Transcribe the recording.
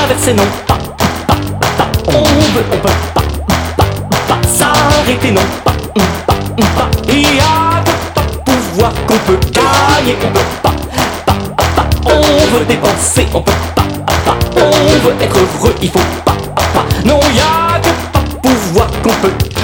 traverser, non pas, pas, pas. On peut pas s'arrêter, non pas, pas. Il y a de pouvoir qu'on peut gagner, on peut pas, pas. On veut dépenser, on peut pas. On veut être heureux, il faut pas. Non, y a que pas pouvoir qu'on peut